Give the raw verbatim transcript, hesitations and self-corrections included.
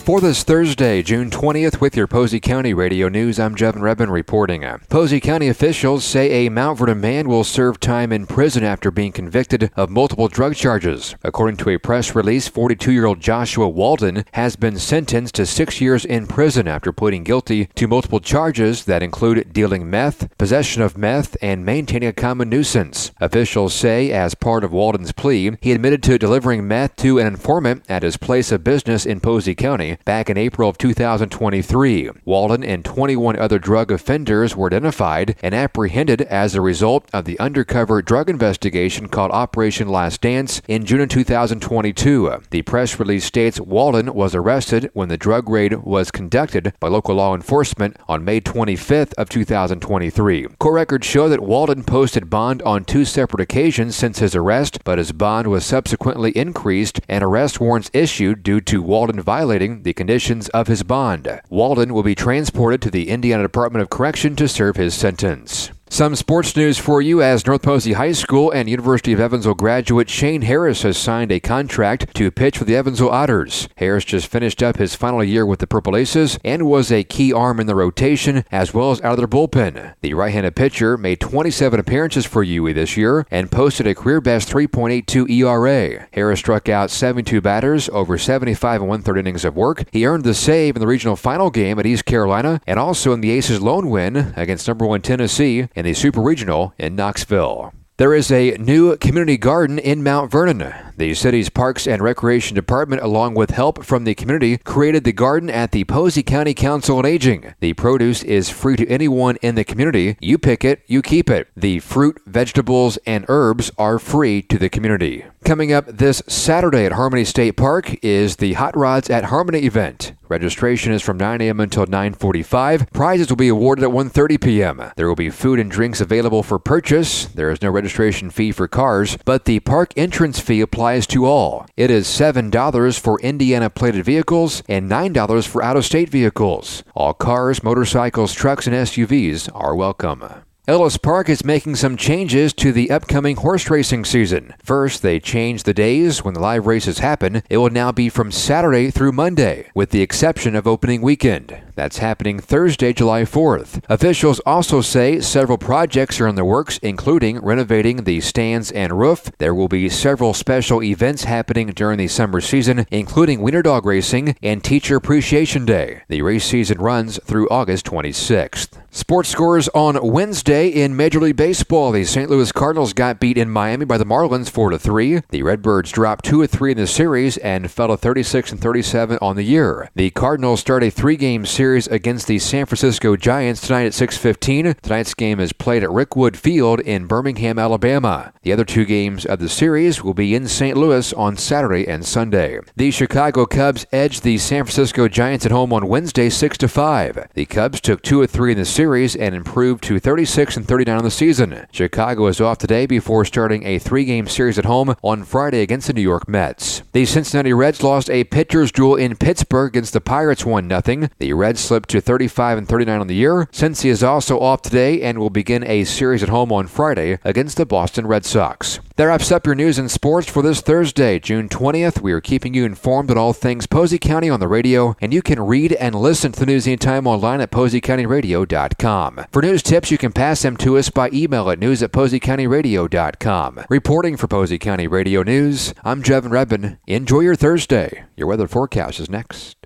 For this Thursday, June twentieth, with your Posey County Radio News, I'm Jevin Rebin reporting. Posey County officials say a Mount Vernon man will serve time in prison after being convicted of multiple drug charges. According to a press release, forty-two-year-old Joshua Walden has been sentenced to six years in prison after pleading guilty to multiple charges that include dealing meth, possession of meth, and maintaining a common nuisance. Officials say as part of Walden's plea, he admitted to delivering meth to an informant at his place of business in Posey County back in April of two thousand twenty-three. Walden and twenty-one other drug offenders were identified and apprehended as a result of the undercover drug investigation called Operation Last Dance in June of two thousand twenty-two. The press release states Walden was arrested when the drug raid was conducted by local law enforcement on May twenty-fifth of two thousand twenty-three. Court records show that Walden posted bond on two separate occasions since his arrest, but his bond was subsequently increased and arrest warrants issued due to Walden violating the conditions of his bond. Walden will be transported to the Indiana Department of Correction to serve his sentence. Some sports news for you as North Posey High School and University of Evansville graduate Shane Harris has signed a contract to pitch for the Evansville Otters. Harris just finished up his final year with the Purple Aces and was a key arm in the rotation as well as out of their bullpen. The right-handed pitcher made twenty-seven appearances for U E this year and posted a career-best three point eight two E R A. Harris struck out seventy-two batters over seventy-five and one-third innings of work. He earned the save in the regional final game at East Carolina and also in the Aces' lone win against number one Tennessee in the Super Regional in Knoxville. There is a new community garden in Mount Vernon. The city's Parks and Recreation Department, along with help from the community, created the garden at the Posey County Council on Aging. The produce is free to anyone in the community. You pick it, you keep it. The fruit, vegetables, and herbs are free to the community. Coming up this Saturday at Harmony State Park is the Hot Rods at Harmony event. Registration is from nine a.m. until nine forty-five. Prizes will be awarded at one thirty p.m. There will be food and drinks available for purchase. There is no registration fee for cars, but the park entrance fee applies to all. It is seven dollars for Indiana-plated vehicles and nine dollars for out-of-state vehicles. All cars, motorcycles, trucks, and S U Vs are welcome. Ellis Park is making some changes to the upcoming horse racing season. First, they changed the days when the live races happen. It will now be from Saturday through Monday, with the exception of opening weekend. That's happening Thursday, July fourth. Officials also say several projects are in the works, including renovating the stands and roof. There will be several special events happening during the summer season, including Wiener Dog Racing and Teacher Appreciation Day. The race season runs through August twenty-sixth. Sports scores on Wednesday in Major League Baseball. The Saint Louis Cardinals got beat in Miami by the Marlins four to three. The Redbirds dropped two to three in the series and fell to thirty-six and thirty-seven on the year. The Cardinals start a three-game series against the San Francisco Giants tonight at six fifteen. Tonight's game is played at Rickwood Field in Birmingham, Alabama. The other two games of the series will be in Saint Louis on Saturday and Sunday. The Chicago Cubs edged the San Francisco Giants at home on Wednesday six to five. The Cubs took two to three in the series and improved to thirty-six and thirty-nine on the season. Chicago is off today before starting a three-game series at home on Friday against the New York Mets. The Cincinnati Reds lost a pitcher's duel in Pittsburgh against the Pirates one nothing. The Reds slipped to thirty-five and thirty-nine on the year. Cincy is also off today and will begin a series at home on Friday against the Boston Red Sox. That wraps up your news and sports for this Thursday, June twentieth. We are keeping you informed on all things Posey County on the radio, and you can read and listen to the news anytime online at posey county radio dot com. For news tips, you can pass them to us by email at news at posey county radio dot com. Reporting for Posey County Radio News, I'm Jevin Rebin. Enjoy your Thursday. Your weather forecast is next.